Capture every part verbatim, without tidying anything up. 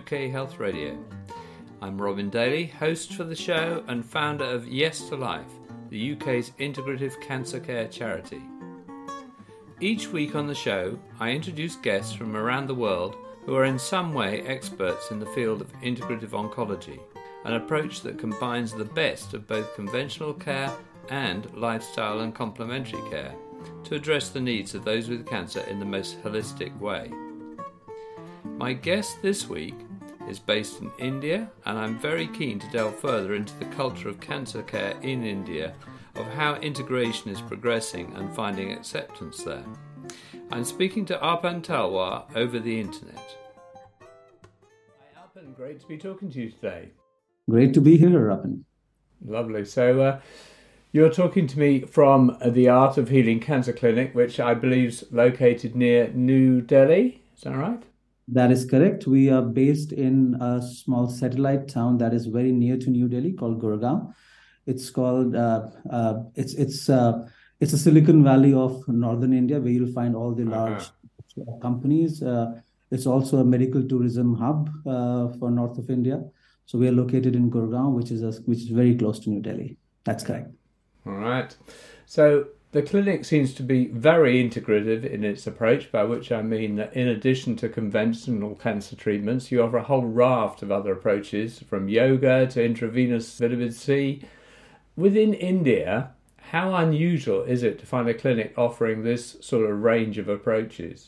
K Health Radio. I'm Robin Daly, host for the show and founder of Yes to Life, the U K's integrative cancer care charity. Each week on the show, I introduce guests from around the world who are in some way experts in the field of integrative oncology, an approach that combines the best of both conventional care and lifestyle and complementary care to address the needs of those with cancer in the most holistic way. My guest this week is based in India, and I'm very keen to delve further into the culture of cancer care in India, of how integration is progressing and finding acceptance there. I'm speaking to Arpan Talwar over the internet. Hi Arpan, great to be talking to you today. Great to be here, Arpan. Lovely. So uh, you're talking to me from the Art of Healing Cancer Clinic, which I believe is located near New Delhi. Is that right? That is correct. We are based in a small satellite town that is very near to New Delhi called Gurgaon. It's called uh, uh, it's it's uh, it's a Silicon Valley of northern India, where you'll find all the large uh-huh. companies. Uh, it's also a medical tourism hub uh, for north of India. So we are located in Gurgaon, which is a, which is very close to New Delhi. That's correct. All right. So the clinic seems to be very integrative in its approach, by which I mean that in addition to conventional cancer treatments, you offer a whole raft of other approaches, from yoga to intravenous vitamin C. Within India, how unusual is it to find a clinic offering this sort of range of approaches?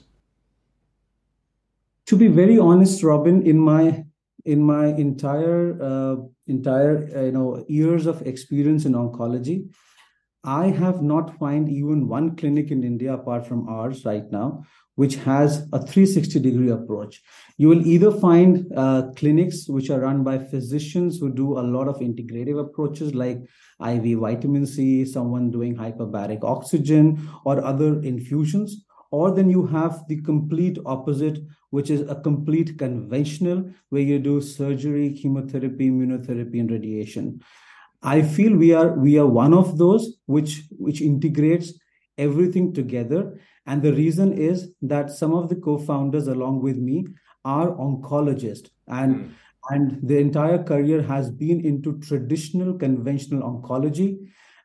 To be very honest, Robin, in my in my entire uh, entire uh, you know years of experience in oncology, I have not found even one clinic in India apart from ours right now, which has a three sixty degree approach. You will either find uh, clinics which are run by physicians who do a lot of integrative approaches like I V vitamin C, someone doing hyperbaric oxygen or other infusions, or then you have the complete opposite, which is a complete conventional where you do surgery, chemotherapy, immunotherapy, and radiation. I feel we are we are one of those which which integrates everything together. And the reason is that some of the co-founders along with me are oncologists, and mm. and the entire career has been into traditional conventional oncology.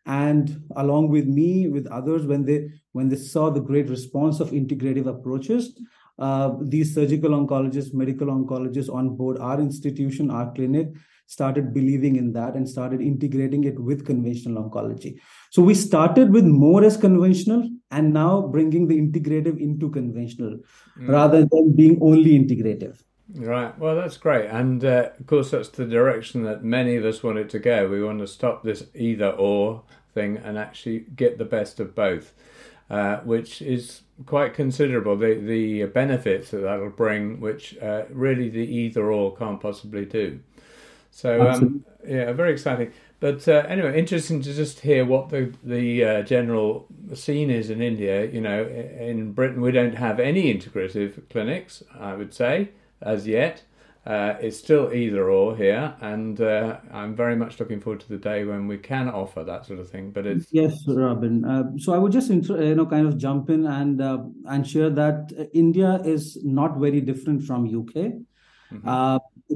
And along with me, with others, when they when they saw the great response of integrative approaches, uh, these surgical oncologists, medical oncologists on board our institution, our clinic, started believing in that and started integrating it with conventional oncology. So we started with more as conventional and now bringing the integrative into conventional mm. rather than being only integrative. Right. Well, that's great. And uh, of course, that's the direction that many of us want it to go. We want to stop this either or thing and actually get the best of both, uh, which is quite considerable. The, the benefits that that'll bring, which uh, really the either or can't possibly do. So, um, yeah, very exciting. But uh, anyway, interesting to just hear what the the uh, general scene is in India. You know, in Britain, we don't have any integrative clinics, I would say, as yet. Uh, it's still either or here, and uh, I'm very much looking forward to the day when we can offer that sort of thing. But it's yes, Robin. Uh, so I would just intro, you know kind of jump in and uh, and share that India is not very different from U K. Mm-hmm. Uh,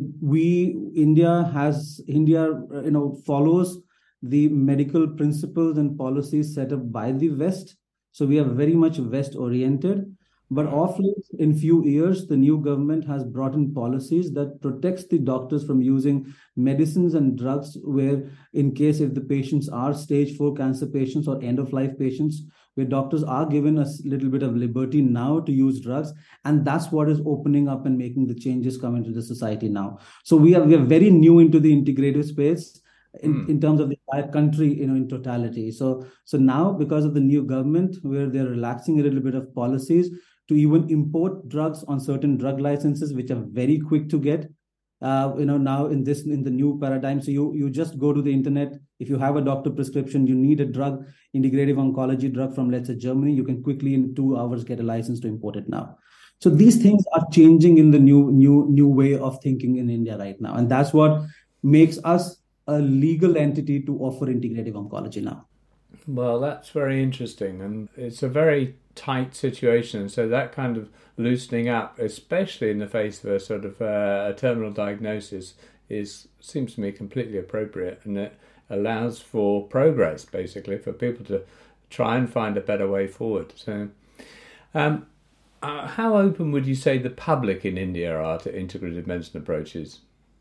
we India has India you know follows the medical principles and policies set up by the West. So we are very much West oriented. But of late, in few years, the new government has brought in policies that protects the doctors from using medicines and drugs where, in case if the patients are stage four cancer patients or end of life patients, where doctors are given a little bit of liberty now to use drugs. And that's what is opening up and making the changes come into the society now. So we are, we are very new into the integrative space. In, mm. in terms of the entire country, you know, in totality. So, so now because of the new government, where they're relaxing a little bit of policies to even import drugs on certain drug licenses, which are very quick to get, uh, you know, now in this in the new paradigm. So you you just go to the internet. If you have a doctor prescription, you need a drug, integrative oncology drug from, let's say, Germany, you can quickly in two hours get a license to import it now. So these things are changing in the new new new way of thinking in India right now, and that's what makes us a legal entity to offer integrative oncology now. Well, that's very interesting, and it's a very tight situation. So that kind of loosening up, especially in the face of a sort of uh, a terminal diagnosis, is seems to me completely appropriate, and it allows for progress, basically, for people to try and find a better way forward. So, um, uh, how open would you say the public in India are to integrative medicine approaches?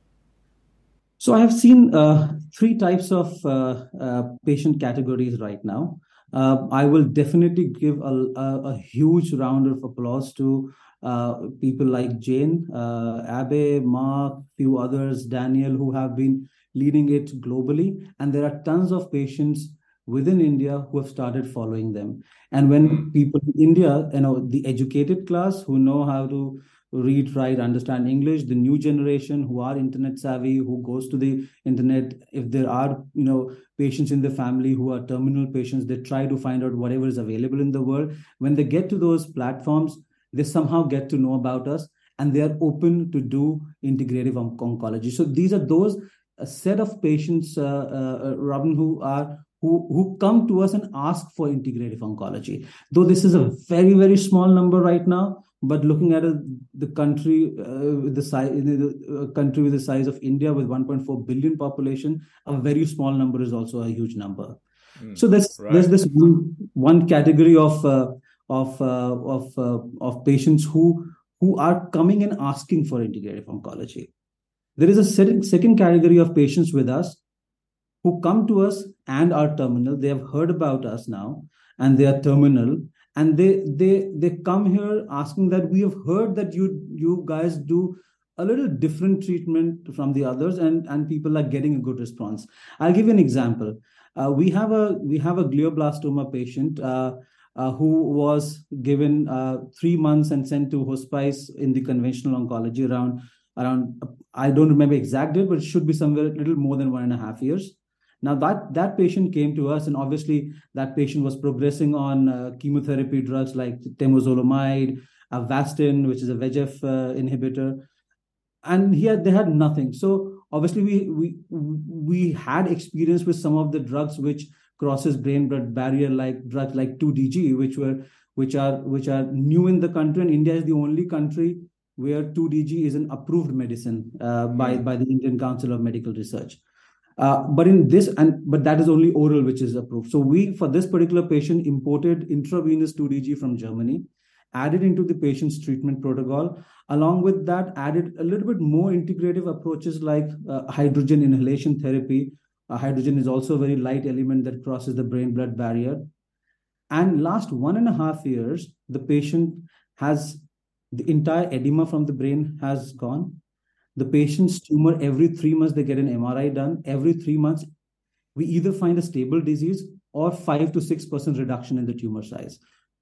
So I have seen uh, three types of uh, uh, patient categories right now. Uh, I will definitely give a, a, a huge round of applause to uh, people like Jane, uh, Abe, Mark, few others, Daniel, who have been leading it globally. And there are tons of patients within India who have started following them. And when Mm. people in India, you know, the educated class who know how to read, write, understand English, the new generation who are internet savvy, who goes to the internet. If there are, you know, patients in the family who are terminal patients, they try to find out whatever is available in the world. When they get to those platforms, they somehow get to know about us, and they are open to do integrative on- oncology. So these are those a set of patients, uh, uh, uh, Robin, who are who, who come to us and ask for integrative oncology. Though this is a very, very small number right now, but looking at a, the country, uh, with the size, the uh, country with the size of India with one point four billion population, a very small number is also a huge number. Mm. So there's there's Right. this one, one category of uh, of uh, of uh, of patients who who are coming and asking for integrative oncology. There is a second, second category of patients with us who come to us and are terminal. They have heard about us now, and they are terminal, and they they they come here asking that we have heard that you you guys do a little different treatment from the others, and and people are getting a good response. I'll give you an example. Uh, we have a we have a glioblastoma patient. Uh, uh, who was given uh, three months and sent to hospice in the conventional oncology around around I don't remember exact date, but it should be somewhere a little more than one and a half years. Now that that patient came to us, and obviously that patient was progressing on uh, chemotherapy drugs like temozolomide, Avastin, which is a V E G F uh, inhibitor, and he had they had nothing. So obviously we we we had experience with some of the drugs which crosses brain blood barrier, like drugs like two D G, which were which are which are new in the country, and India is the only country where two D G is an approved medicine uh, by Mm. by the Indian Council of Medical Research. Uh, but in this, and but that is only oral, which is approved. So we, for this particular patient, imported intravenous two D G from Germany, added into the patient's treatment protocol. Along with that, added a little bit more integrative approaches like uh, hydrogen inhalation therapy. Uh, hydrogen is also a very light element that crosses the brain-blood barrier. And last one and a half years, the patient has the entire edema from the brain has gone. The patient's tumor, every three months, they get an M R I done. Every three months, we either find a stable disease or five to six percent reduction in the tumor size.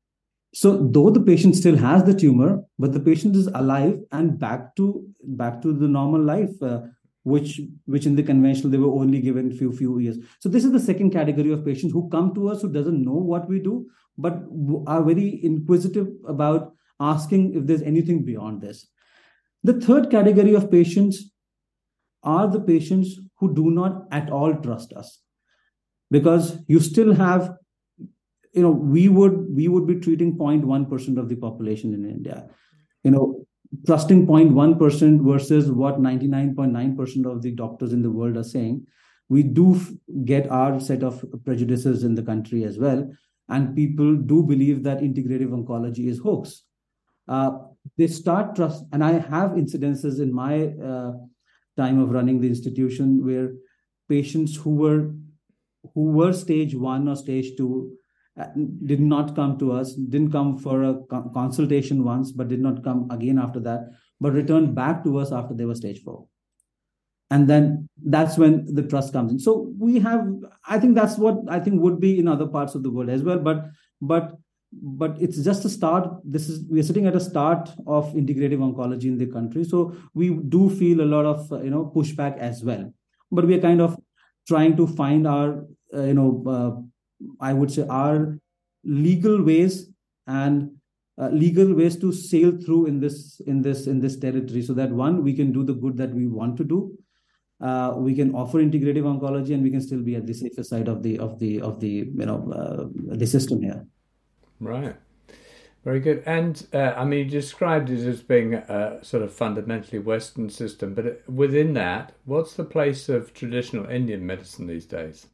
So though the patient still has the tumor, but the patient is alive and back to back to the normal life, uh, which which in the conventional they were only given few few years. So this is the second category of patients who come to us who doesn't know what we do, but are very inquisitive about asking if there's anything beyond this. The third category of patients are the patients who do not at all trust us, because you still have, you know, we would we would be treating zero point one percent of the population in India. You know, trusting zero point one percent versus what ninety-nine point nine percent of the doctors in the world are saying. We do get our set of prejudices in the country as well, and people do believe that integrative oncology is hoax. Uh, they start trust, and I have incidences in my uh, time of running the institution where patients who were who were stage one or stage two uh, did not come to us, didn't come for a co- consultation once, but did not come again after that, but returned back to us after they were stage four. And then that's when the trust comes in. So we have, I think that's what I think would be in other parts of the world as well. But but but it's just a start. This is we're sitting at a start of integrative oncology in the country. So we do feel a lot of uh, you know pushback as well. But we are kind of trying to find our uh, you know uh, I would say our legal ways and uh, legal ways to sail through in this in this in this territory, so that one, we can do the good that we want to do, uh, we can offer integrative oncology, and we can still be at the safer side of the of the of the you know uh, the system here. Right. Very good. And uh, I mean, you described it as being a sort of fundamentally Western system, but within that, what's the place of traditional Indian medicine these days?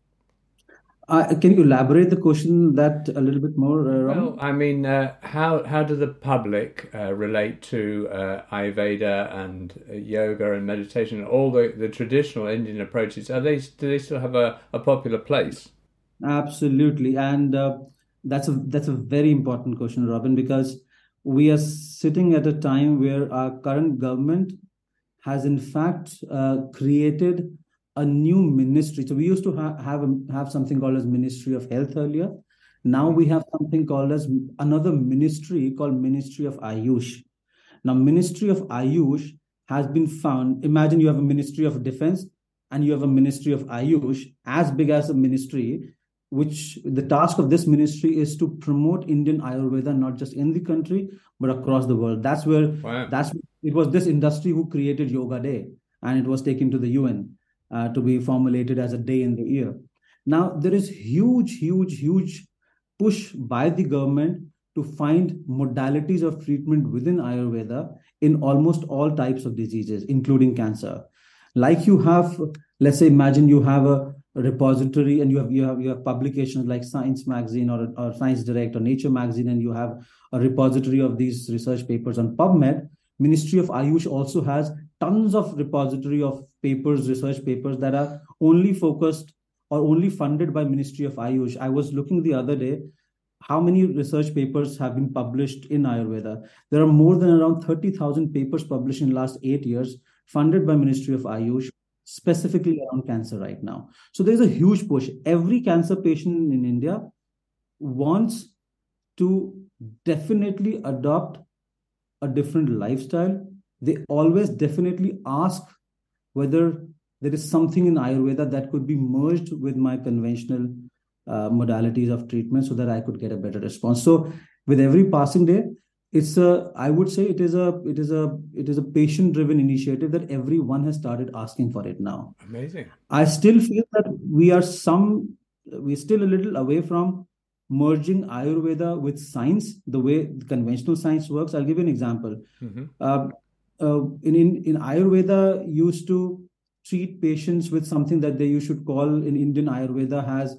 Uh, can you elaborate the question that a little bit more, uh, Well, Robin? I mean, uh, how how do the public uh, relate to uh, Ayurveda and uh, yoga and meditation, all the, the traditional Indian approaches? Are they do they still have a, a popular place? Absolutely, and uh, that's a that's a very important question, Robin, because we are sitting at a time where our current government has in fact uh, created a new ministry. So we used to ha- have a, have something called as Ministry of Health earlier. Now Mhm. we have something called as another ministry called Ministry of Ayush. Now, Ministry of Ayush has been found. Imagine you have a Ministry of Defense and you have a Ministry of Ayush, as big as a ministry, which the task of this ministry is to promote Indian Ayurveda, not just in the country, but across the world. That's where Wow. that's it was this industry who created Yoga Day, and it was taken to the U N uh, to be formulated as a day in the year. Now, there is huge, huge, huge push by the government to find modalities of treatment within Ayurveda in almost all types of diseases, including cancer. Like you have, let's say, imagine you have a repository and you have you have you have publications like Science Magazine or, or Science Direct or Nature Magazine, and you have a repository of these research papers on PubMed. Ministry of Ayush also has tons of repository of papers, research papers that are only focused or only funded by Ministry of Ayush. I was looking the other day how many research papers have been published in Ayurveda. There are more than around thirty thousand papers published in the last eight years, funded by Ministry of Ayush, specifically around cancer right now. So there's a huge push. Every cancer patient in India wants to definitely adopt a different lifestyle. They always definitely ask whether there is something in Ayurveda that could be merged with my conventional uh, modalities of treatment so that I could get a better response. So with every passing day, it's a I would say it is a it is a it is a patient driven initiative that everyone has started asking for it now. Amazing. I still feel that we are some we're still a little away from merging Ayurveda with science the way the conventional science works. I'll give you an example. Hmm. Uh, uh, in, in in Ayurveda used to treat patients with something that they you should call in Indian Ayurveda has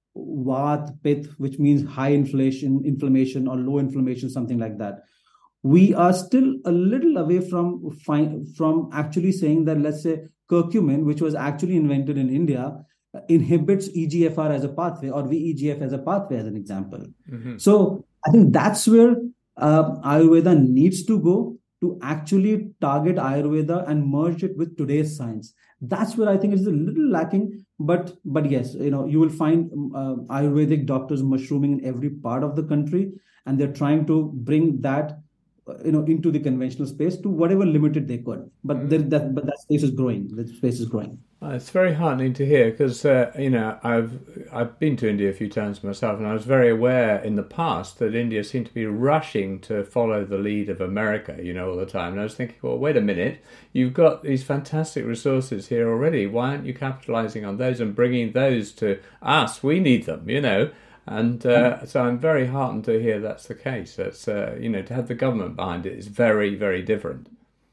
Vat, Pith, which means high inflation, inflammation or low inflammation, something like that. We are still a little away from fi- from actually saying that, let's say, curcumin, which was actually invented in India, uh, inhibits E G F R as a pathway or V E G F as a pathway, as an example. Hmm. So I think that's where uh, Ayurveda needs to go to actually target Ayurveda and merge it with today's science. That's where I think it's a little lacking. But but yes, you know, you will find um, uh, Ayurvedic doctors mushrooming in every part of the country, and they're trying to bring that uh, you know into the conventional space to whatever limited they could. But there, that but that space is growing. The space is growing. Uh, It's very heartening to hear because uh, you know I've I've been to India a few times myself, and I was very aware in the past that India seemed to be rushing to follow the lead of America, you know, all the time. And I was thinking, well, wait a minute, you've got these fantastic resources here already. Why aren't you capitalizing on those and bringing those to us? We need them, you know. And uh, so I'm very heartened to hear that's the case. That's uh, you know to have the government behind it is very very different.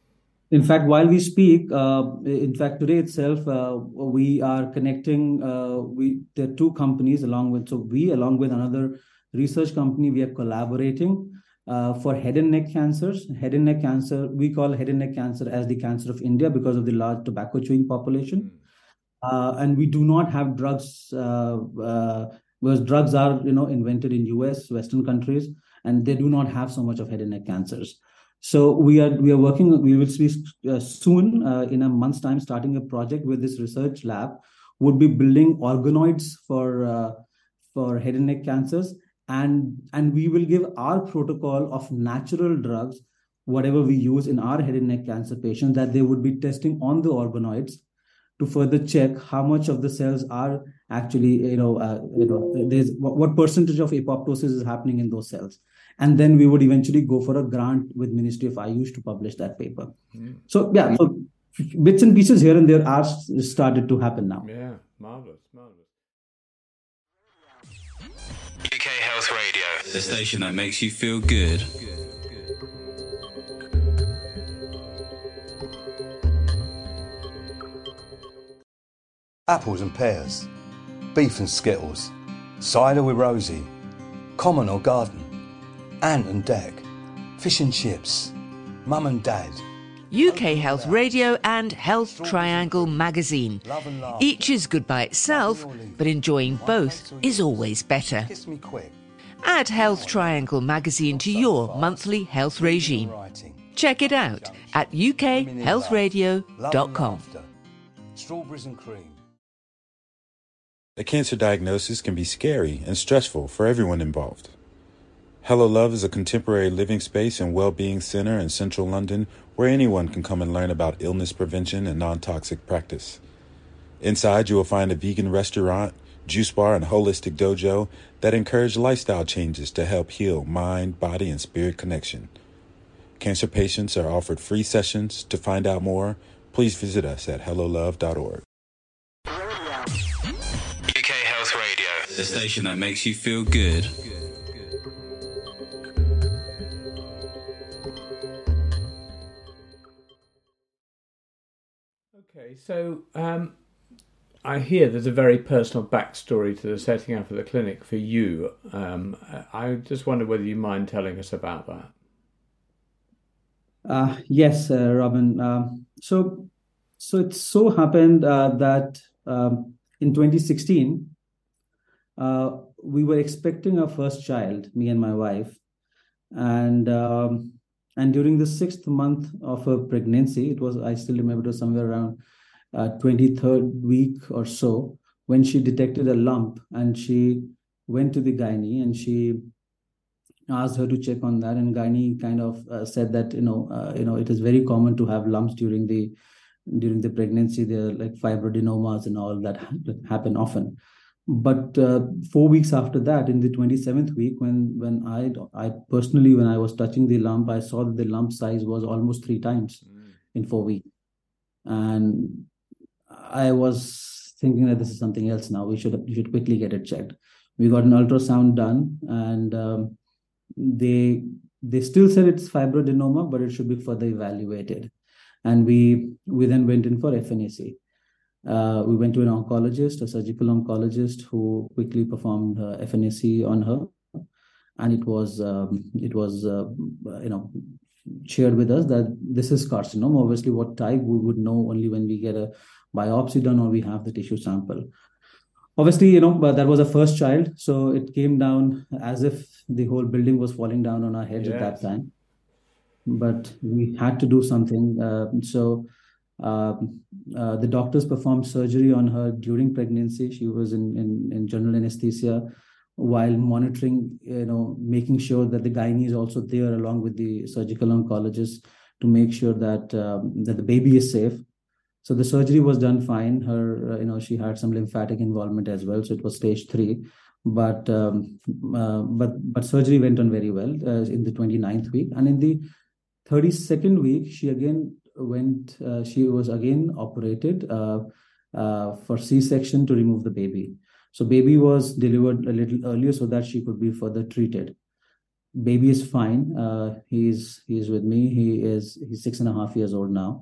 In fact, while we speak, uh, in fact, today itself, uh, we are connecting. Uh, we there are two companies along with so we along with another research company. We are collaborating uh, for head and neck cancers. Head and neck cancer, we call head and neck cancer as the cancer of India because of the large tobacco chewing population. Uh, and we do not have drugs uh, uh, because drugs are you know invented in U S Western countries, and they do not have so much of head and neck cancers. So we are we are working. We will be uh, soon uh, in a month's time starting a project with this research lab. Would be building organoids for uh, for head and neck cancers, and and we will give our protocol of natural drugs, whatever we use in our head and neck cancer patients, that they would be testing on the organoids to further check how much of the cells are actually, you know, uh, you know, there's what, what percentage of apoptosis is happening in those cells, and then we would eventually go for a grant with Ministry of Ayush to publish that paper. Mm. So yeah, so bits and pieces here and there are started to happen now. Yeah, marvelous, marvelous. U K Health Radio, the station that makes you feel good. Apples and pears, beef and skittles, cider with Rosie, common or garden, ant and deck, fish and chips, mum and dad. U K Health Radio and Health Triangle magazine. Each is good by itself, but enjoying both is always better. Kiss me quick. Add Health Triangle magazine to your monthly health regime. Check it out at u k health radio dot com. Strawberries and cream. A cancer diagnosis can be scary and stressful for everyone involved. Hello Love is a contemporary living space and well-being center in central London where anyone can come and learn about illness prevention and non-toxic practice. Inside, you will find a vegan restaurant, juice bar, and holistic dojo that encourage lifestyle changes to help heal mind, body, and spirit connection. Cancer patients are offered free sessions. To find out more, please visit us at hello love dot org. U K Health Radio, the station that makes you feel good. Okay, so um, I hear there's a very personal backstory to the setting up of the clinic for you. Um, I just wonder whether you mind telling us about that. Uh, yes, uh, Robin. Um, so, so it so happened uh, that um, in twenty sixteen, uh, we were expecting our first child, me and my wife, and um, and during the sixth month of her pregnancy, it was I still remember it was somewhere around uh, twenty-third week or so when she detected a lump, and she went to the gynae and she asked her to check on that, and gynae kind of uh, said that you know uh, you know it is very common to have lumps during the during the pregnancy. There are like fibroadenomas and all that happen often. But uh, four weeks after that, in the twenty-seventh week, when when I I personally when I was touching the lump, I saw that the lump size was almost three times mm. in four weeks, and I was thinking that this is something else now. We should we should quickly get it checked. We got an ultrasound done, and um, they they still said it's fibroadenoma, but it should be further evaluated. And we we then went in for F N A C. Uh, we went to an oncologist, a surgical oncologist, who quickly performed uh, F N A C on her, and it was um, it was uh, you know shared with us that this is carcinoma. Obviously, what type we would know only when we get a biopsy done or we have the tissue sample. Obviously, you know, but that was a first child, so it came down as if the whole building was falling down on our heads yes. at that time. But we had to do something. Uh, so uh, uh, the doctors performed surgery on her during pregnancy. She was in, in, in general anesthesia while monitoring, you know, making sure that the gynae is also there along with the surgical oncologist to make sure that um, that the baby is safe. So the surgery was done fine. Her, uh, you know, she had some lymphatic involvement as well, so it was stage three. But um, uh, but but surgery went on very well uh, in the twenty-ninth week, and in the thirty-second week, she again went. Uh, she was again operated uh, uh, for C-section to remove the baby. So baby was delivered a little earlier so that she could be further treated. Baby is fine. Uh, he's he's with me. He is he's six and a half years old now.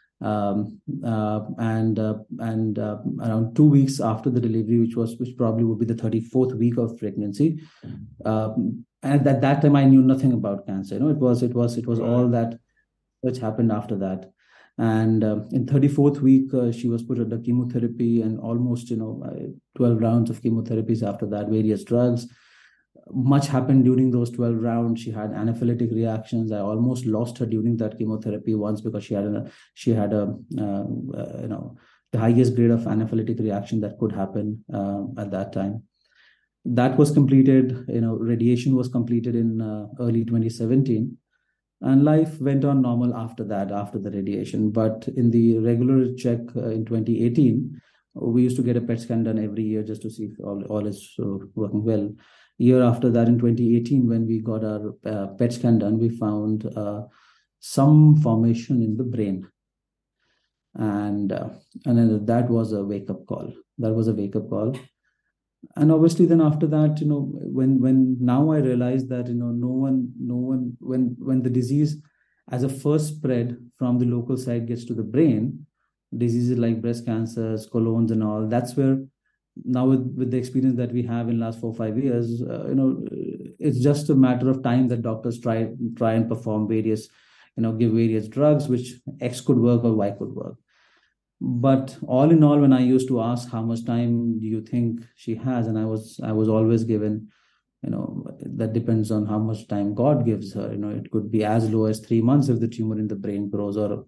Um, uh, and uh, and uh, around two weeks after the delivery, which was which probably would be the thirty-fourth week of pregnancy, um, and at that time I knew nothing about cancer. You know, it was it was it was right. all that which happened after that. And uh, in thirty-fourth week, uh, she was put under chemotherapy and almost you know twelve rounds of chemotherapies after that, various drugs. Much happened during those twelve rounds. She had anaphylactic reactions. I almost lost her during that chemotherapy once because she had a she had a uh, uh, you know the highest grade of anaphylactic reaction that could happen uh, at that time. That was completed. You know, radiation was completed in uh, early twenty seventeen, and life went on normal after that. After the radiation, but in the regular check uh, in twenty eighteen, we used to get a P E T scan done every year just to see if all all is uh, working well. Year after that, in twenty eighteen, when we got our uh, P E T scan done, we found uh, some formation in the brain. And uh, and then that was a wake-up call. That was a wake-up call. And obviously then after that, you know, when when now I realized that, you know, no one, no one, when when the disease as a first spread from the local site gets to the brain, diseases like breast cancers, colons and all, that's where now with, with the experience that we have in last four, five years, uh, you know, it's just a matter of time that doctors try try and perform various, you know, give various drugs, which X could work or Y could work. But all in all, when I used to ask how much time do you think she has, and I was I was always given, you know, that depends on how much time God gives her. You know, it could be as low as three months if the tumor in the brain grows, or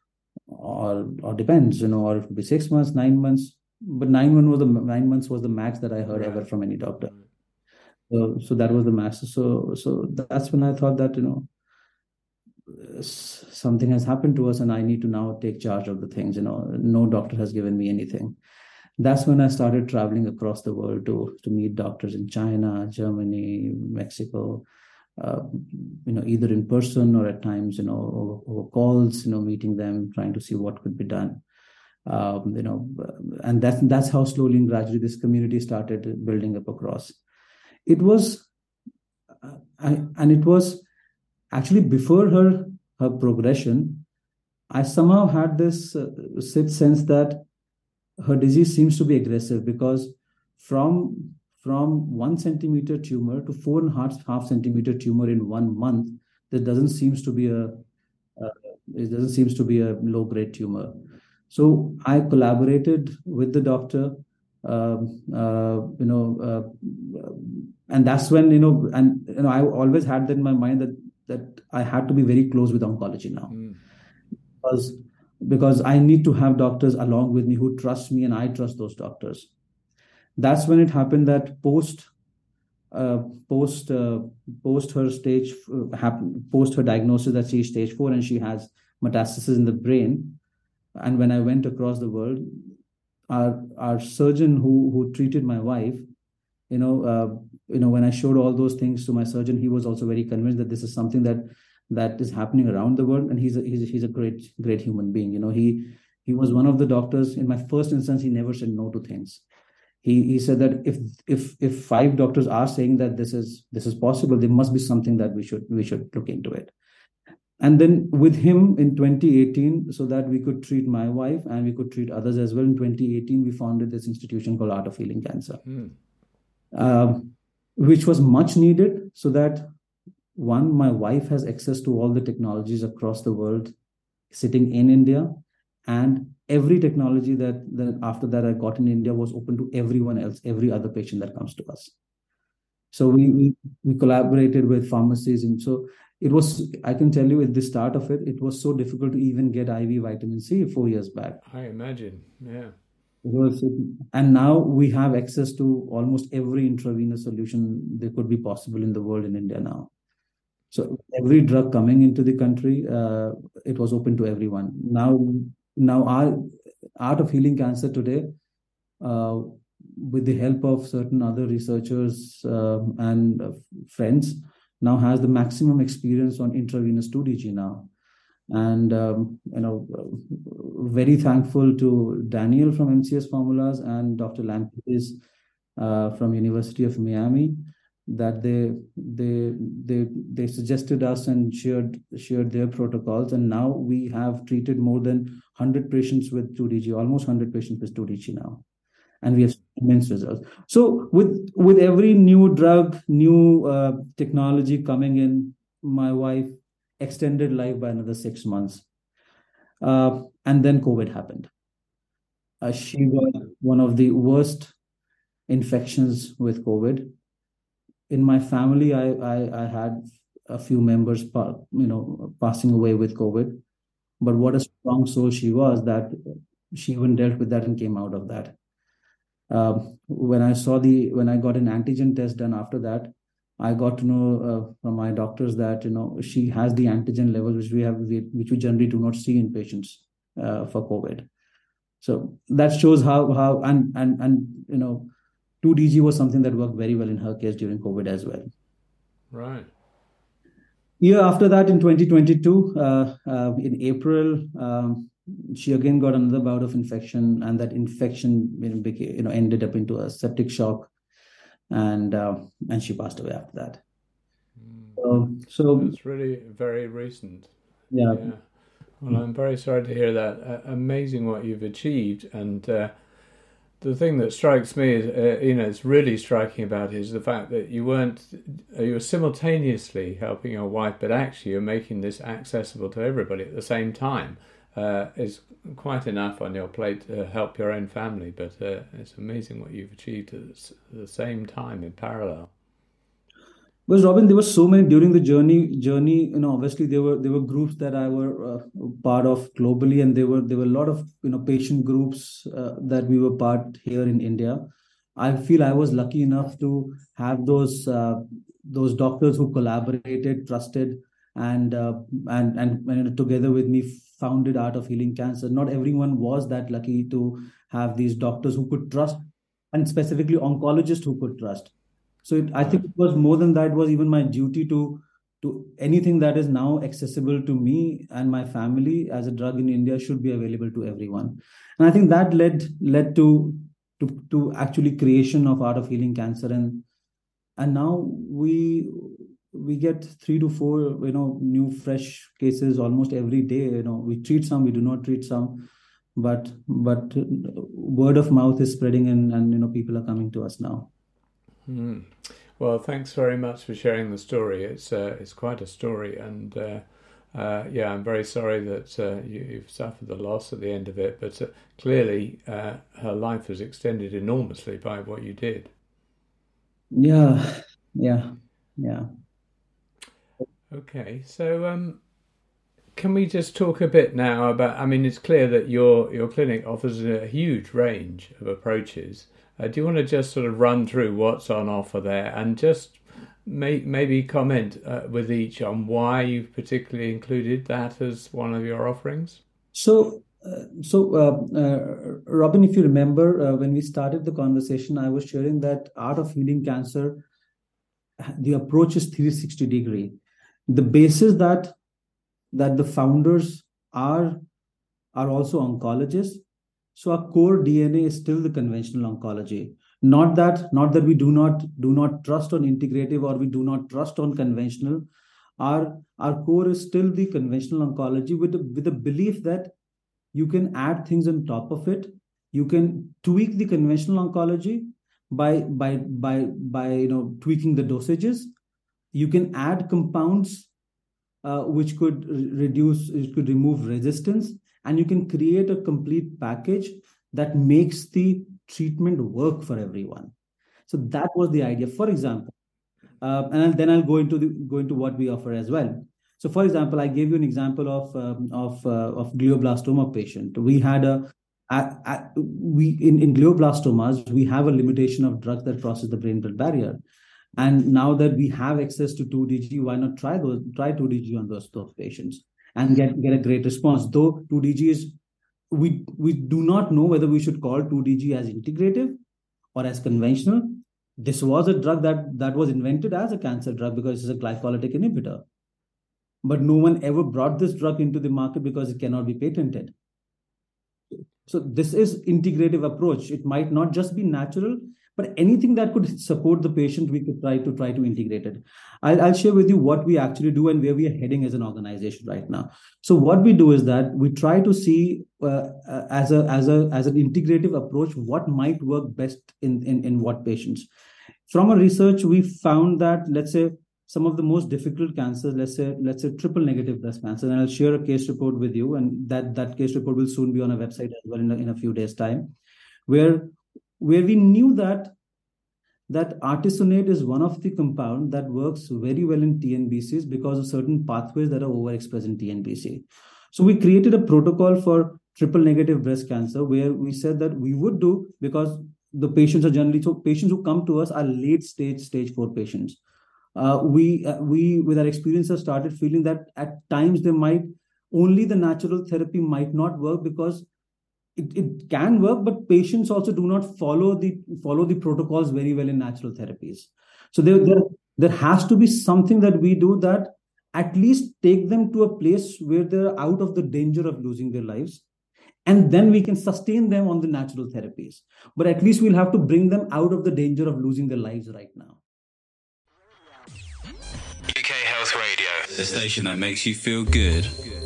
or or depends, you know, or it could be six months, nine months. But nine months was the nine months was the max that I heard ever from any doctor. So so that was the max. So so that's when I thought that, you know, something has happened to us and I need to now take charge of the things. You know, no doctor has given me anything. That's when I started traveling across the world to to meet doctors in China, Germany, Mexico, uh, you know, either in person or at times, you know, over, over calls, you know, meeting them, trying to see what could be done. Um, you know, and that's that's how slowly and gradually this community started building up across. It was, uh, I, and it was actually before her her progression. I somehow had this uh, sixth sense that her disease seems to be aggressive, because from from one centimeter tumor to four and a half, half centimeter tumor in one month, there doesn't seems to be a uh, it doesn't seems to be a low grade tumor. So I collaborated with the doctor, uh, uh, you know, uh, and that's when, you know, and you know, I always had that in my mind that that I had to be very close with oncology now, mm. because because I need to have doctors along with me who trust me and I trust those doctors. That's when it happened that post uh, post uh, post her stage uh, happen, post her diagnosis that she's stage four and she has metastasis in the brain. And when I went across the world, our our surgeon who who treated my wife, you know, uh, you know, when I showed all those things to my surgeon, he was also very convinced that this is something that that is happening around the world. And he's a, he's a, he's a great great human being. You know, he he was one of the doctors. In my first instance, he never said no to things. He he said that if if if five doctors are saying that this is this is possible, there must be something that we should we should look into it. And then with him in twenty eighteen, so that we could treat my wife and we could treat others as well, in twenty eighteen, we founded this institution called Art of Healing Cancer, mm. uh, which was much needed, so that, one, my wife has access to all the technologies across the world sitting in India, and every technology that, that after that I got in India was open to everyone else, every other patient that comes to us. So we we, we collaborated with pharmacies, and so it was, I can tell you at the start of it, it was so difficult to even get I V vitamin C four years back. I imagine, yeah. It was, and now we have access to almost every intravenous solution that could be possible in the world in India now. So every drug coming into the country, uh, it was open to everyone. Now, now our Art of Healing Cancer today, uh, with the help of certain other researchers uh, and uh, friends, now has the maximum experience on intravenous two D G now. And, um, you know, very thankful to Daniel from M C S Formulas and Doctor Lampis uh, from University of Miami, that they they they they suggested us and shared shared their protocols. And now we have treated more than one hundred patients with two D G, almost one hundred patients with two D G now. And we have immense results. So with with every new drug, new uh, technology coming in, my wife extended life by another six months. Uh, and then COVID happened. Uh, she was one of the worst infections with COVID. In my family, I, I, I had a few members, you know, passing away with COVID. But what a strong soul she was, that she even dealt with that and came out of that. Um, when I saw the, when I got an antigen test done after that, I got to know uh, from my doctors that, you know, she has the antigen levels which we have, which we generally do not see in patients uh, for COVID. So that shows how, how, and, and, and, you know, two D G was something that worked very well in her case during COVID as well. Right. Year after that, in twenty twenty-two, uh, uh, in April, um, she again got another bout of infection, and that infection, you know, became, you know, ended up into a septic shock, and uh, and she passed away after that. Mm. Um, so it's really very recent. Yeah. yeah. Well, I'm very sorry to hear that. Uh, amazing what you've achieved, and uh, the thing that strikes me is, uh, you know, it's really striking about it is the fact that you weren't, uh, you were simultaneously helping your wife, but actually you're making this accessible to everybody at the same time. Uh, is quite enough on your plate to help your own family, but uh, it's amazing what you've achieved at the same time in parallel. Well, Robin, there were so many during the journey. Journey, you know, obviously there were there were groups that I were uh, part of globally, and there were there were a lot of, you know, patient groups uh, that we were part here in India. I feel I was lucky enough to have those uh, those doctors who collaborated, trusted, and uh, and and, and together with me founded Art of Healing Cancer. Not everyone was that lucky to have these doctors who could trust, and specifically oncologists who could trust. So it, I think it was more than that. It was even my duty to to anything that is now accessible to me and my family as a drug in India should be available to everyone. And I think that led led to to to actually creation of Art of Healing Cancer, and and now we we get three to four, you know, new fresh cases almost every day. You know, we treat some, we do not treat some, but but word of mouth is spreading, and and you know, people are coming to us now. Mm. Well, thanks very much for sharing the story. It's uh, it's quite a story, and uh, uh, yeah, I'm very sorry that uh, you, you've suffered the loss at the end of it. But uh, clearly, uh, her life was extended enormously by what you did. Yeah, yeah, yeah. Okay, so um, can we just talk a bit now about? I mean, it's clear that your your clinic offers a huge range of approaches. Uh, do you want to just sort of run through what's on offer there, and just may, maybe comment uh, with each on why you've particularly included that as one of your offerings? So, uh, so uh, uh, Robin, if you remember, uh, when we started the conversation, I was sharing that Art of Healing Cancer, the approach is three sixty degree. The basis that that the founders are are also oncologists. So our core D N A is still the conventional oncology. Not that not that we do not do not trust on integrative, or we do not trust on conventional. Our our core is still the conventional oncology, with the, with the belief that you can add things on top of it. You can tweak the conventional oncology by by by by you know tweaking the dosages. You can add compounds uh, which could reduce, which could remove resistance, and you can create a complete package that makes the treatment work for everyone. So that was the idea. For example, uh, and then I'll go into the go into what we offer as well. So, for example, I gave you an example of um, of uh, of glioblastoma patient. We had a a, a we in, in glioblastomas we have a limitation of drugs that crosses the brain-blood barrier. And now that we have access to two D G, why not try those try two D G on those those patients and get get a great response? Though two D G is, we we do not know whether we should call two D G as integrative or as conventional. This was a drug that that was invented as a cancer drug because it's a glycolytic inhibitor. But no one ever brought this drug into the market because it cannot be patented. So this is integrative approach. It might not just be natural, but anything that could support the patient, we could try to try to integrate it. I'll, I'll share with you what we actually do and where we are heading as an organization right now. So what we do is that we try to see uh, as a as a as an integrative approach what might work best in, in in what patients. From our research, we found that, let's say, some of the most difficult cancers, let's say, let's say triple negative breast cancer, and I'll share a case report with you, and that, that case report will soon be on our website as well in a, in a few days' time, where, where we knew that, that artesunate is one of the compound that works very well in T N B Cs because of certain pathways that are overexpressed in T N B C. So we created a protocol for triple negative breast cancer where we said that we would do, because the patients are generally, so patients who come to us are late stage, stage four patients. Uh, we, uh, we, with our experience, have started feeling that at times they might, only the natural therapy might not work because it, it can work, but patients also do not follow the follow the protocols very well in natural therapies. So there, there, there has to be something that we do that at least take them to a place where they're out of the danger of losing their lives. And then we can sustain them on the natural therapies. But at least we'll have to bring them out of the danger of losing their lives right now. U K Health Radio, the station that makes you feel good.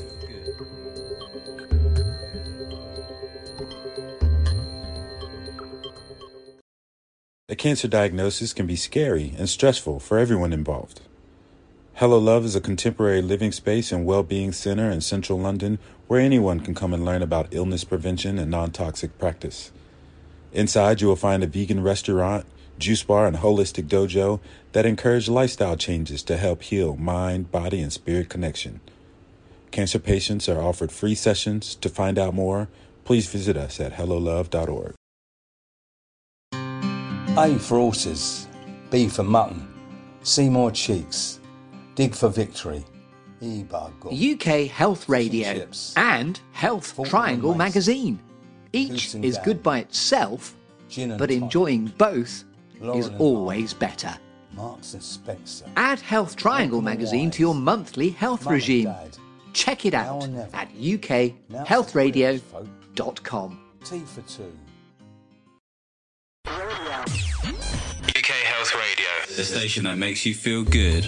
A cancer diagnosis can be scary and stressful for everyone involved. Hello Love is a contemporary living space and well-being center in central London where anyone can come and learn about illness prevention and non-toxic practice. Inside, you will find a vegan restaurant, juice bar, and holistic dojo that encourage lifestyle changes to help heal mind, body, and spirit connection. Cancer patients are offered free sessions. To find out more, please visit us at hello love dot org. A for horses, B for mutton, C more cheeks, dig for victory, E by God. U K Health Radio Chips. and Health Fortnum Triangle and Mason. magazine. Each Goose and is Gang. good by itself, Gin and but tonic, enjoying both Laurel is and always better. Marks and Spencer. Add Health Triangle Malcolm and magazine to Wise. your monthly health Mum and regime. Dad. Check it Now out or never. at u k Now health for radio quiz, folk. dot com. T for two. U K Health Radio, the station that makes you feel good.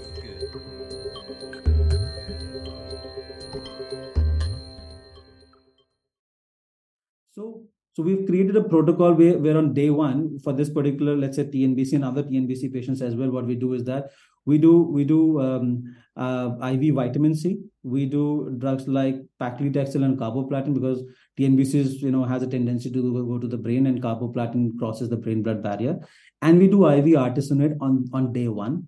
So, so we've created a protocol where, where on day one for this particular, let's say T N B C and other T N B C patients as well, what we do is that we do we do um, uh, I V vitamin C. We do drugs like paclitaxel and carboplatin because T N B C is, you know, has a tendency to go to the brain and carboplatin crosses the brain-blood barrier. And we do I V artesunate on, on day one.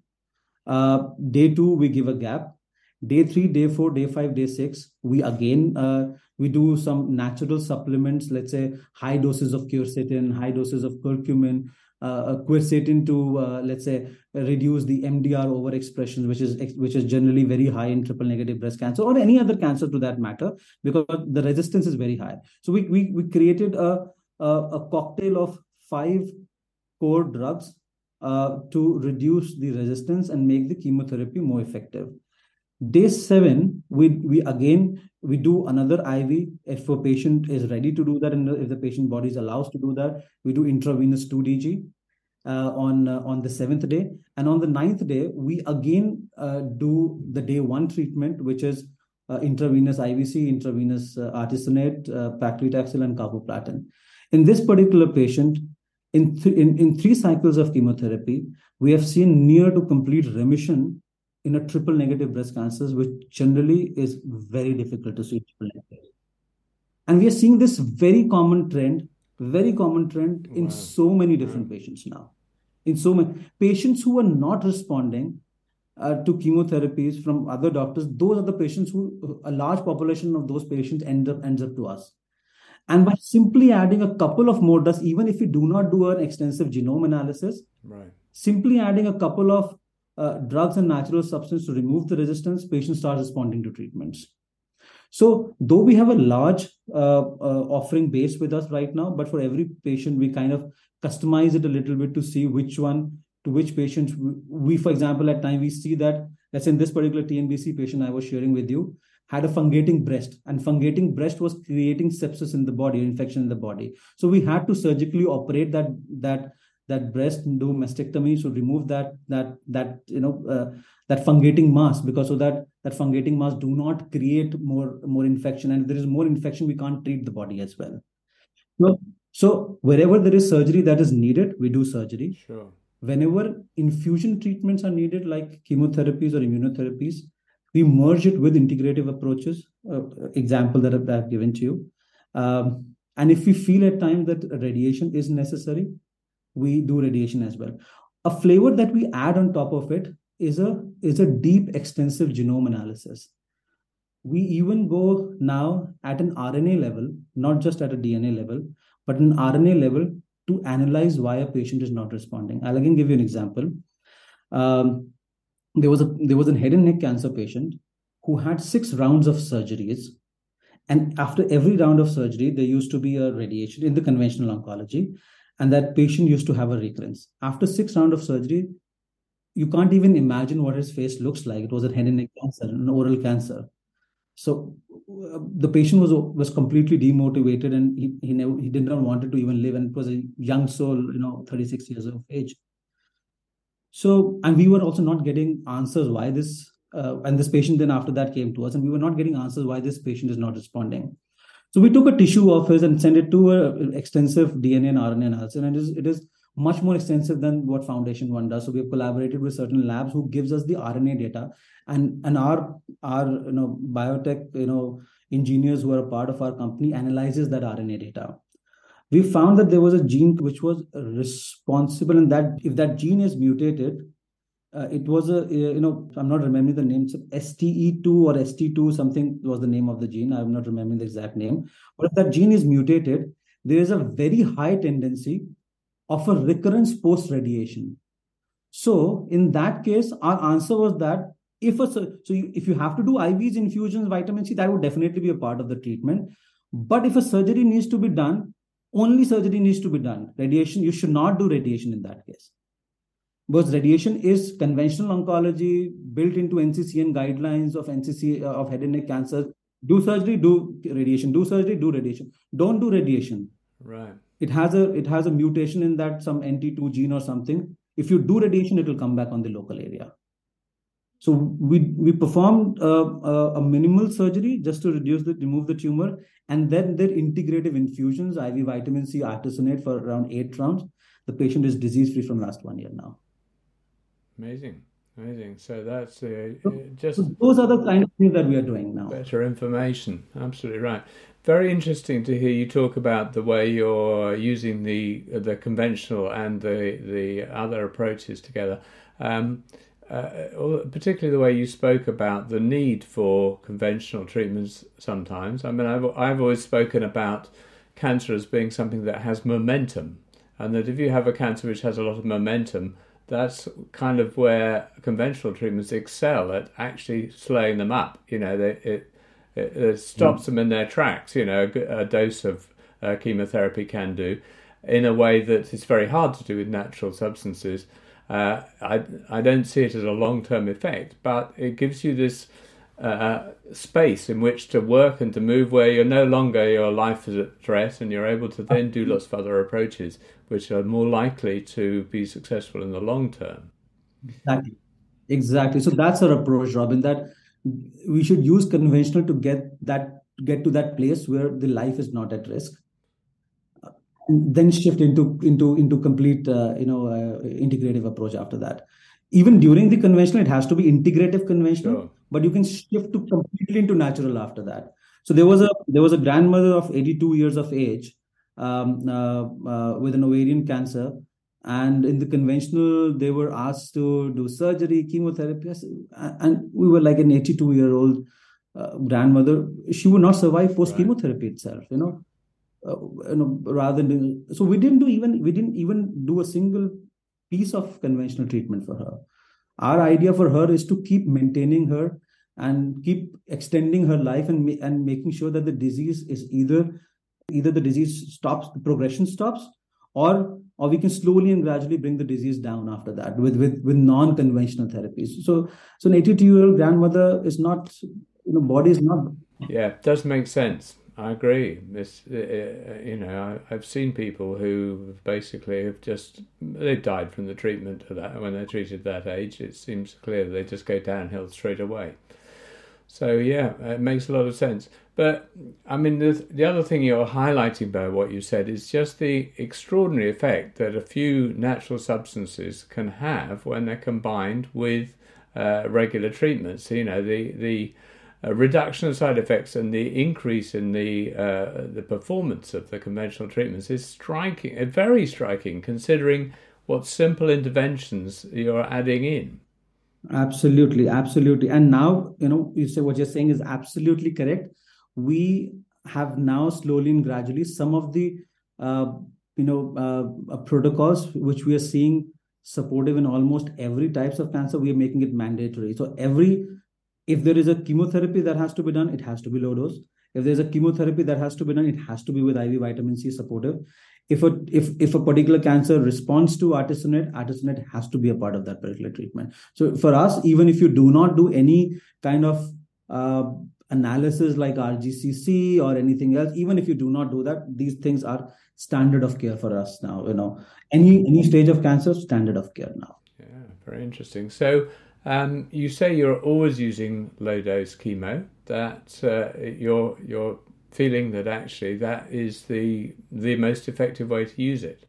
Uh, day two, we give a gap. Day three, day four, day five, day six, we again, uh, we do some natural supplements, let's say high doses of quercetin, high doses of curcumin, uh, quercetin to, uh, let's say, reduce the M D R overexpression, which is which is generally very high in triple negative breast cancer or any other cancer to that matter, because the resistance is very high. So we we, we created a, a, a cocktail of five core drugs uh, to reduce the resistance and make the chemotherapy more effective. Day seven, we we again we do another I V if a patient is ready to do that, and if the patient body is allows to do that, we do intravenous two D G uh, on uh, on the seventh day, and on the ninth day we again uh, do the day one treatment, which is uh, intravenous I V C, intravenous uh, artesunate, uh, paclitaxel, and carboplatin. In this particular patient, in, th- in in three cycles of chemotherapy, we have seen near to complete remission in a triple negative breast cancers, which generally is very difficult to see triple negative. And we are seeing this very common trend, very common trend in Wow. so many different patients now. In so many patients who are not responding uh, to chemotherapies from other doctors, those are the patients who, a large population of those patients end up ends up to us. And by simply adding a couple of more drugs, even if we do not do an extensive genome analysis, Right. simply adding a couple of uh, drugs and natural substance to remove the resistance, patients start responding to treatments. So though we have a large uh, uh, offering base with us right now, but for every patient, we kind of customize it a little bit to see which one, to which patients we, we for example, at time we see that, let's say in this particular T N B C patient I was sharing with you, had a fungating breast, and fungating breast was creating sepsis in the body, infection in the body. So we had to surgically operate that that that breast and do mastectomy, so remove that that that you know uh, that fungating mass, because so that that fungating mass do not create more more infection, and if there is more infection, we can't treat the body as well. So, so wherever there is surgery that is needed, we do surgery. Sure. Whenever infusion treatments are needed, like chemotherapies or immunotherapies, we merge it with integrative approaches, uh, example that I've, that I've given to you. Um, and if we feel at times that radiation is necessary, we do radiation as well. A flavor that we add on top of it is a, is a deep, extensive genome analysis. We even go now at an R N A level, not just at a D N A level, but an R N A level to analyze why a patient is not responding. I'll again give you an example. Um, There was a there was a head and neck cancer patient who had six rounds of surgeries, and after every round of surgery, there used to be a radiation in the conventional oncology, and that patient used to have a recurrence. After six rounds of surgery, you can't even imagine what his face looks like. It was a head and neck cancer, an oral cancer. So uh, the patient was was completely demotivated, and he he never he did not wanted to even live, and it was a young soul, you know, thirty-six years of age. So, and we were also not getting answers why this, uh, and this patient then after that came to us, and we were not getting answers why this patient is not responding. So we took a tissue of his and sent it to an extensive D N A and R N A analysis, and it is it is much more extensive than what Foundation One does. So we have collaborated with certain labs who gives us the R N A data, and and our our you know biotech you know engineers who are a part of our company analyzes that R N A data. We found that there was a gene which was responsible, and that if that gene is mutated, uh, it was a you know I'm not remembering the name. S T E two or S T two something was the name of the gene. I'm not remembering the exact name. But if that gene is mutated, there is a very high tendency of a recurrence post-radiation. So in that case, our answer was that if a so you, if you have to do I Vs, infusions, vitamin C, that would definitely be a part of the treatment. But if a surgery needs to be done, only surgery needs to be done. Radiation, you should not do radiation in that case. Because radiation is conventional oncology built into N C C N guidelines of N C C uh, of head and neck cancer. Do surgery, do radiation. Do surgery, do radiation. Don't do radiation. Right. It has a it has a mutation in that some N T two gene or something. If you do radiation, it will come back on the local area. So we we performed uh, a, a minimal surgery just to reduce the remove the tumor, and then their integrative infusions, I V vitamin C, artesunate for around eight rounds. The patient is disease free from last one year now. Amazing, amazing. So that's uh, so, just so those are the kind of things that we are doing now. Better information. Absolutely right. Very interesting to hear you talk about the way you're using the the conventional and the the other approaches together. Um, uh, particularly the way you spoke about the need for conventional treatments sometimes. I mean, I've I've always spoken about cancer as being something that has momentum, and that if you have a cancer which has a lot of momentum, that's kind of where conventional treatments excel at actually slowing them up. You know, they, it It, it stops them in their tracks, you know, a, a dose of uh, chemotherapy can do, in a way that is very hard to do with natural substances. Uh, I, I don't see it as a long-term effect, but it gives you this uh, space in which to work and to move where you're no longer, your life is at threat, and you're able to then do lots of other approaches which are more likely to be successful in the long term. Exactly. Exactly. So that's our approach, Robin, that we should use conventional to get that get to that place where the life is not at risk, and then shift into into into complete uh, you know uh, integrative approach after that. Even during the conventional, it has to be integrative conventional, sure. But you can shift to completely into natural after that. So there was a there was a grandmother of eighty-two years of age um, uh, uh, with an ovarian cancer. And in the conventional, they were asked to do surgery, chemotherapy, and we were like an eighty-two-year-old uh, grandmother. She would not survive post-chemotherapy right. itself, you know. Uh, you know, rather than so we didn't do even we didn't even do a single piece of conventional treatment for her. Our idea for her is to keep maintaining her and keep extending her life and and making sure that the disease is either either the disease stops, the progression stops, or or we can slowly and gradually bring the disease down after that with, with, with non-conventional therapies. So, so an eighty-two-year-old grandmother is not, you know, body is not. Yeah, it does make sense. I agree. This, uh, you know, I, I've seen people who basically have just, they died from the treatment of that. When they're treated at that age, it seems clear they just go downhill straight away. So, yeah, it makes a lot of sense. But, I mean, the, the other thing you're highlighting by what you said is just the extraordinary effect that a few natural substances can have when they're combined with uh, regular treatments. You know, the the uh, reduction of side effects and the increase in the uh, the performance of the conventional treatments is striking, very striking, considering what simple interventions you're adding in. Absolutely, absolutely. And now, you know, you say what you're saying is absolutely correct. We have now slowly and gradually some of the, uh, you know, uh, protocols which we are seeing supportive in almost every types of cancer, we are making it mandatory. So every, if there is a chemotherapy that has to be done, it has to be low dose. If there's a chemotherapy that has to be done, it has to be with I V vitamin C supportive. If a if if a particular cancer responds to artesunate, artesunate has to be a part of that particular treatment. So for us, even if you do not do any kind of uh, analysis like R G C C or anything else. Even if you do not do that, these things are standard of care for us now. You know, any any stage of cancer, standard of care now. Yeah, very interesting. So um, you say you're always using low dose chemo. That uh, you're you're feeling that actually that is the the most effective way to use it.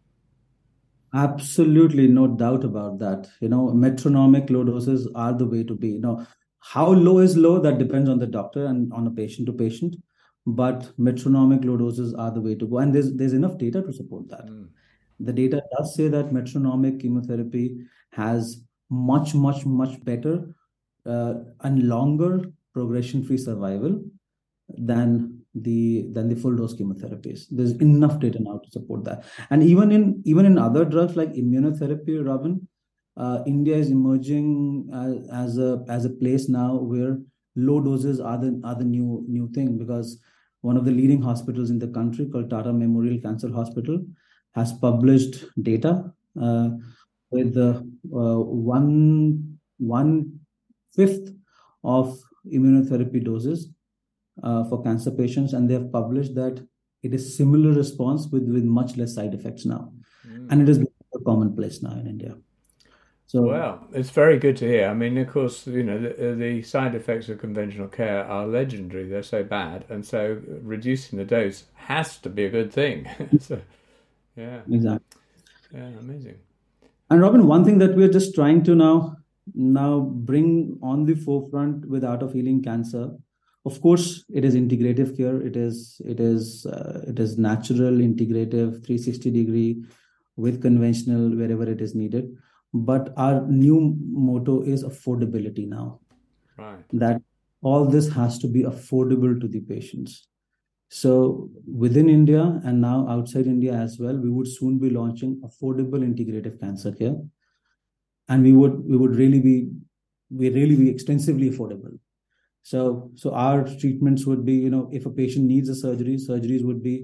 Absolutely, no doubt about that. You know, metronomic low doses are the way to be. You know, how low is low, that depends on the doctor and on a patient to patient. But metronomic low doses are the way to go. And there's there's enough data to support that. Mm. The data does say that metronomic chemotherapy has much, much, much better uh, and longer progression-free survival than the than the full dose chemotherapies. There's enough data now to support that. And even in even in other drugs like immunotherapy, Robin, uh, India is emerging as, as a as a place now where low doses are the are the new new thing, because one of the leading hospitals in the country called Tata Memorial Cancer Hospital has published data uh, with the uh, one one fifth of immunotherapy doses Uh, for cancer patients, and they have published that it is similar response with, with much less side effects now. Mm. And it is a commonplace now in India. So, well, it's very good to hear. I mean, of course, you know, the, the side effects of conventional care are legendary. They're so bad. And so reducing the dose has to be a good thing. So, yeah. Exactly. Yeah, amazing. And Robin, one thing that we're just trying to now, now bring on the forefront with Art of Healing Cancer. Of course, it is integrative care. It is it is uh, it is natural, integrative, three sixty degree with conventional wherever it is needed. But our new motto is affordability now. Right. That all this has to be affordable to the patients. So within India and now outside India as well, we would soon be launching affordable integrative cancer care, and we would we would really be we really be extensively affordable. So, so our treatments would be, you know, if a patient needs a surgery, surgeries would be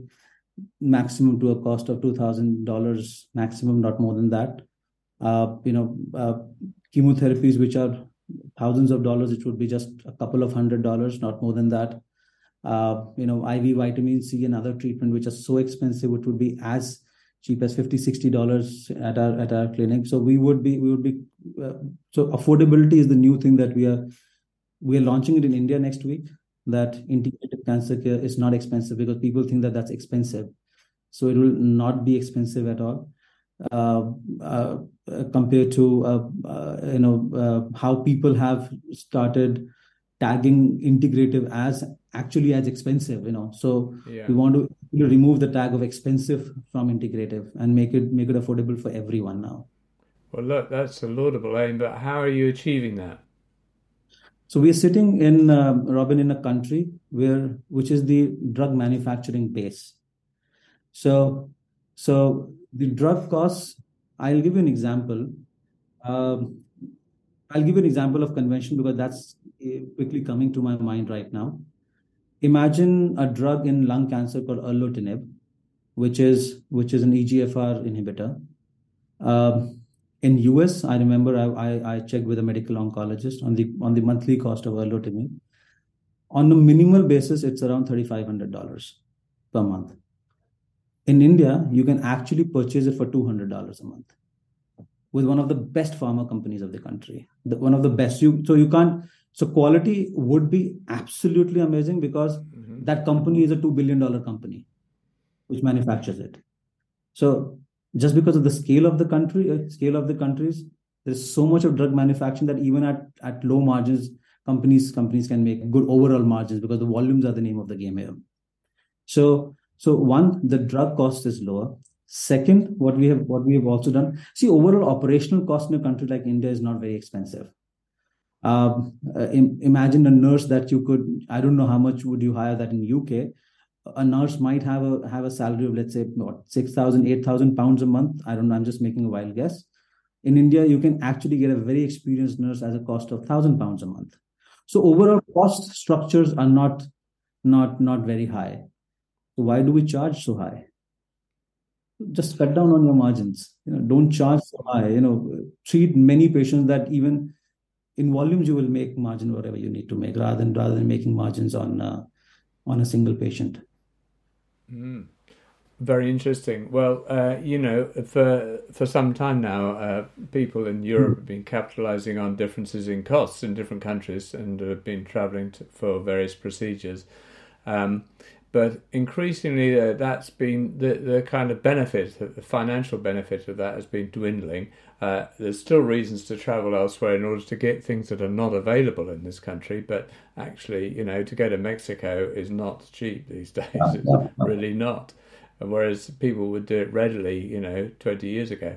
maximum to a cost of two thousand dollars maximum, not more than that. Uh, you know, uh, chemotherapies, which are thousands of dollars, it would be just a couple of hundred dollars, not more than that. Uh, you know, I V vitamin C and other treatment, which are so expensive, which would be as cheap as fifty, sixty dollars at our, at our clinic. So we would be, we would be, uh, so affordability is the new thing that we are, We are launching it in India next week, that integrative cancer care is not expensive, because people think that that's expensive. So it will not be expensive at all uh, uh, compared to, uh, uh, you know, uh, how people have started tagging integrative as actually as expensive, you know. So yeah. We want to remove the tag of expensive from integrative and make it make it affordable for everyone now. Well, look, that's a laudable aim, but how are you achieving that? So we are sitting in, uh, Robin, in a country where, which is the drug manufacturing base. So, so the drug costs, I'll give you an example. Um, I'll give you an example of convention, because that's quickly coming to my mind right now. Imagine a drug in lung cancer called erlotinib, which is, which is an E G F R inhibitor. Um, In U S, I remember I, I, I checked with a medical oncologist on the on the monthly cost of erlotinib. On a minimal basis, it's around three thousand five hundred dollars per month. In India, you can actually purchase it for two hundred dollars a month with one of the best pharma companies of the country. The, one of the best. You so you can't. So quality would be absolutely amazing, because mm-hmm. that company is a two billion dollars company which manufactures it. So just because of the scale of the country, uh, scale of the countries, there's so much of drug manufacturing that even at, at low margins, companies companies can make good overall margins, because the volumes are the name of the game here. So, so one, the drug cost is lower. Second, what we have what we have also done. See, overall operational cost in a country like India is not very expensive. Um, uh, im- imagine a nurse that you could. I don't know how much would you hire that in U K. A nurse might have a have a salary of, let's say, what, six thousand, eight thousand pounds a month. I don't know. I'm just making a wild guess. In India, you can actually get a very experienced nurse at a cost of one thousand pounds a month. So overall cost structures are not, not, not very high. So why do we charge so high? Just cut down on your margins. You know, don't charge so high. You know, treat many patients that even in volumes, you will make margin whatever you need to make, rather than rather than making margins on uh, on a single patient. Mm. Very interesting. Well, uh, you know, for for some time now, uh, people in Europe have been capitalizing on differences in costs in different countries and have been traveling to, for various procedures. Um, but increasingly, uh, that's been the, the kind of benefit, the financial benefit of that has been dwindling. Uh, there's still reasons to travel elsewhere in order to get things that are not available in this country. But actually, you know, to go to Mexico is not cheap these days. It's really not. Whereas people would do it readily, you know, twenty years ago.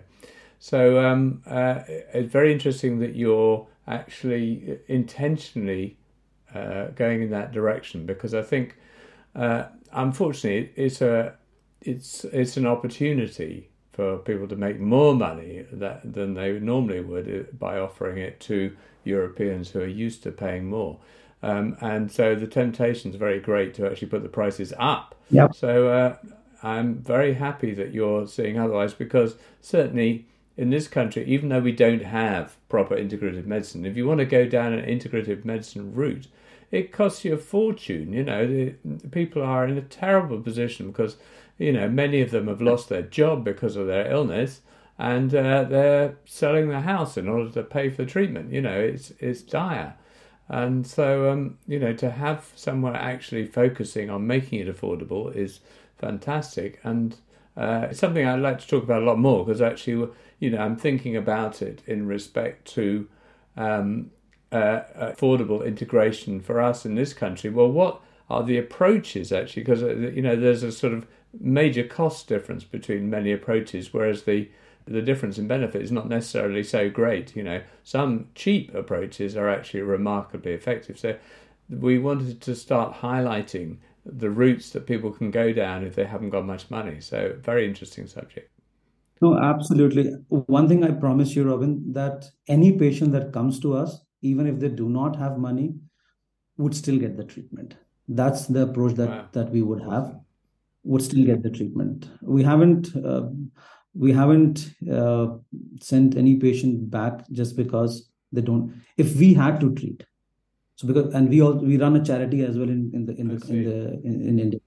So um, uh, it's very interesting that you're actually intentionally uh, going in that direction, because I think, uh, unfortunately, it's a it's it's an opportunity for people to make more money that, than they normally would by offering it to Europeans who are used to paying more. Um, and so the temptation is very great to actually put the prices up. Yep. So. Uh, I'm very happy that you're seeing otherwise, because certainly in this country, even though we don't have proper integrative medicine, if you want to go down an integrative medicine route, it costs you a fortune. You know, the, the people are in a terrible position because, you know, many of them have lost their job because of their illness, and uh, they're selling their house in order to pay for treatment. You know, it's it's dire. And so, um, you know, to have somewhere actually focusing on making it affordable is fantastic, and uh, it's something I'd like to talk about a lot more, because actually, you know, I'm thinking about it in respect to um, uh, affordable integration for us in this country. Well, what are the approaches actually? Because, you know, there's a sort of major cost difference between many approaches, whereas the the difference in benefit is not necessarily so great. You know, some cheap approaches are actually remarkably effective. So we wanted to start highlighting the routes that people can go down if they haven't got much money. So very interesting subject. No, absolutely. One thing I promise you, Robin, that any patient that comes to us, even if they do not have money, would still get the treatment. That's the approach that, wow. that we would have, would still get the treatment. We haven't uh, we haven't uh, sent any patient back just because they don't. If we had to treat, so because and we all we run a charity as well in in the in the in the in, in India.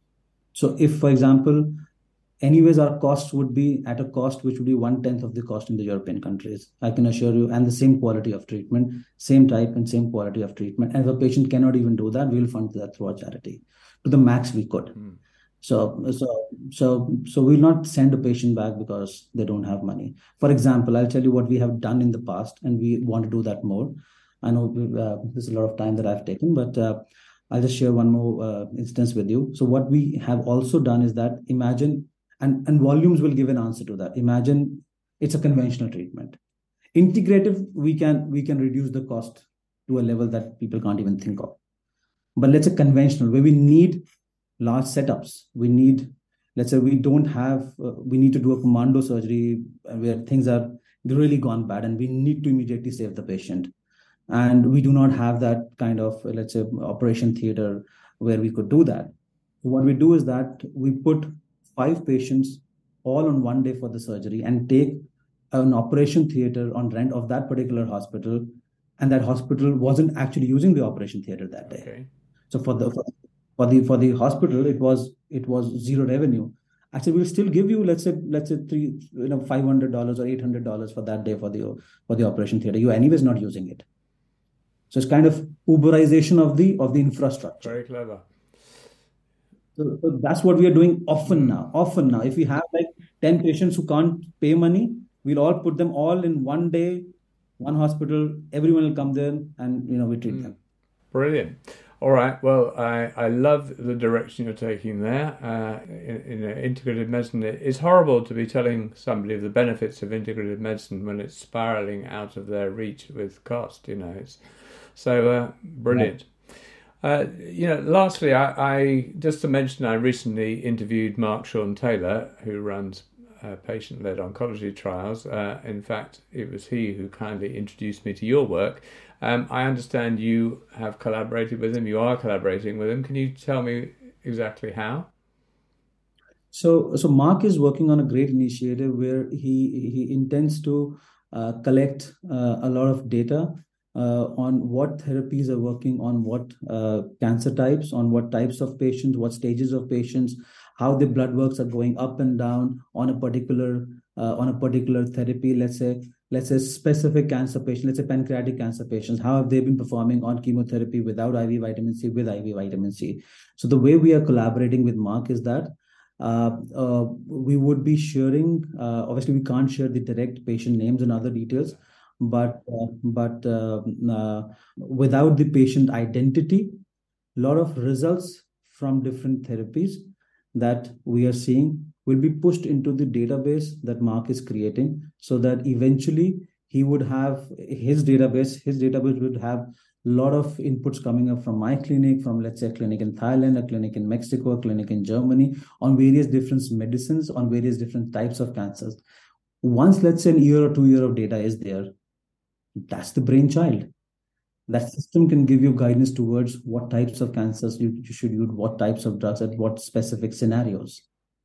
So if, for example, anyways, our cost would be at a cost which would be one tenth of the cost in the European countries, I can assure you, and the same quality of treatment, same type and same quality of treatment. And if a patient cannot even do that, we'll fund that through our charity to the max we could. Mm. So, so, so, so we'll not send a patient back because they don't have money. For example, I'll tell you what we have done in the past, and we want to do that more. I know uh, there's a lot of time that I've taken, but uh, I'll just share one more uh, instance with you. So what we have also done is that imagine, and, and volumes will give an answer to that. Imagine it's a conventional treatment. Integrative, we can we can reduce the cost to a level that people can't even think of. But let's say conventional, where we need large setups. We need, let's say we don't have, uh, we need to do a commando surgery where things are really gone bad and we need to immediately save the patient. And we do not have that kind of, let's say, operation theater where we could do that. What we do is that we put five patients all on one day for the surgery and take an operation theater on rent of that particular hospital. And that hospital wasn't actually using the operation theater that day. Okay. So for the, for, for the, for the hospital, it was, it was zero revenue. I said, we'll still give you, let's say, let's say three, you know, five hundred dollars or eight hundred dollars for that day for the, for the operation theater. You're anyways not using it. So it's kind of Uberization of the of the infrastructure. Very clever. So, so that's what we are doing often now. Often now, if we have like ten patients who can't pay money, we'll all put them all in one day, one hospital. Everyone will come there, and you know we treat mm. them. Brilliant. All right. Well, I, I love the direction you're taking there. Uh, in, in uh, integrative medicine, it's horrible to be telling somebody the benefits of integrative medicine when it's spiraling out of their reach with cost. You know, it's so uh, brilliant. Yeah. Uh, you know, lastly, I, I just to mention, I recently interviewed Mark Sean Taylor, who runs uh, patient-led oncology trials. Uh, in fact, it was he who kindly introduced me to your work. Um, I understand you have collaborated with him. You are collaborating with him. Can you tell me exactly how? So, so Mark is working on a great initiative where he he intends to uh, collect uh, a lot of data uh, on what therapies are working on what uh, cancer types, on what types of patients, what stages of patients, how the blood works are going up and down on a particular uh, on a particular therapy. Let's say let's say specific cancer patient, let's say pancreatic cancer patients, how have they been performing on chemotherapy without I V vitamin C, with I V vitamin C. So the way we are collaborating with Mark is that uh, uh, we would be sharing, uh, obviously we can't share the direct patient names and other details, but uh, but uh, uh, without the patient identity, a lot of results from different therapies that we are seeing will be pushed into the database that Mark is creating, so that eventually he would have his database, his database would have a lot of inputs coming up from my clinic, from let's say a clinic in Thailand, a clinic in Mexico, a clinic in Germany, on various different medicines, on various different types of cancers. Once, let's say, an year or two year of data is there, that's the brainchild. That system can give you guidance towards what types of cancers you, you should use, what types of drugs, at what specific scenarios.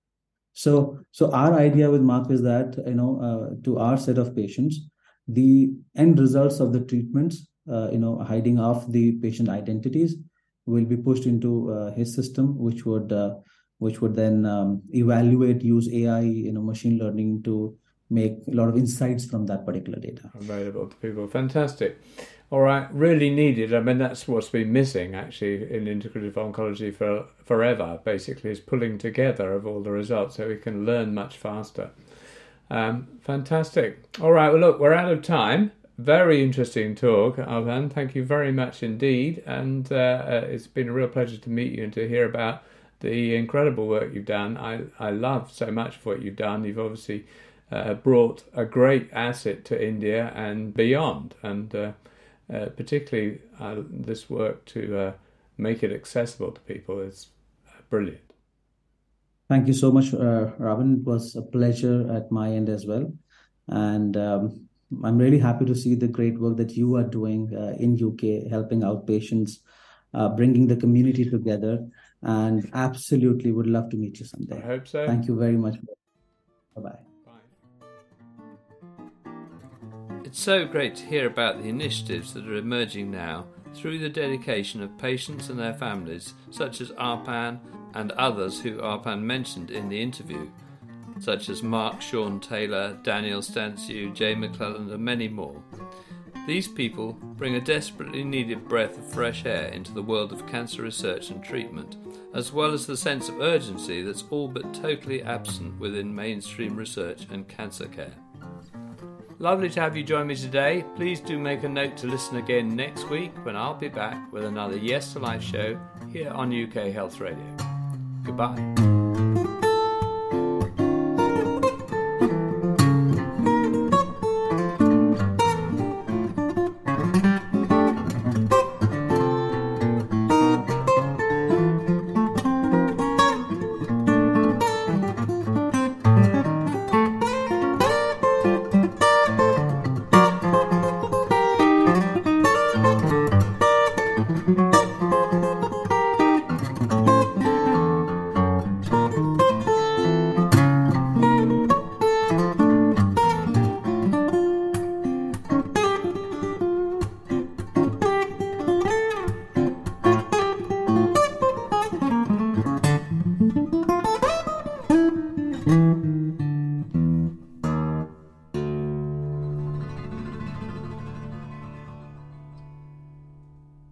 So, so our idea with Mark is that, you know, uh, to our set of patients, the end results of the treatments, uh, you know, hiding off the patient identities, will be pushed into uh, his system, which would, uh, which would then um, evaluate, use A I, you know, machine learning to make a lot of insights from that particular data available to people. Fantastic. All right, really needed. I mean, that's what's been missing actually in integrative oncology for forever, basically, is pulling together of all the results so we can learn much faster. Um, fantastic. All right, well, look, we're out of time. Very interesting talk, Arpan. Thank you very much indeed. And uh, uh, it's been a real pleasure to meet you and to hear about the incredible work you've done. I, I love so much of what you've done. You've obviously uh, brought a great asset to India and beyond. And uh, Uh, particularly uh, this work to uh, make it accessible to people is uh, brilliant. Thank you so much, uh, Robin. It was a pleasure at my end as well. And um, I'm really happy to see the great work that you are doing uh, in U K, helping out patients, uh, bringing the community together, and absolutely would love to meet you someday. I hope so. Thank you very much. Bye-bye. It's so great to hear about the initiatives that are emerging now through the dedication of patients and their families, such as Arpan and others who Arpan mentioned in the interview, such as Mark Sean Taylor, Daniel Stanciu, Jay McClelland and many more. These people bring a desperately needed breath of fresh air into the world of cancer research and treatment, as well as the sense of urgency that's all but totally absent within mainstream research and cancer care. Lovely to have you join me today. Please do make a note to listen again next week when I'll be back with another Yes to Life show here on U K Health Radio. Goodbye.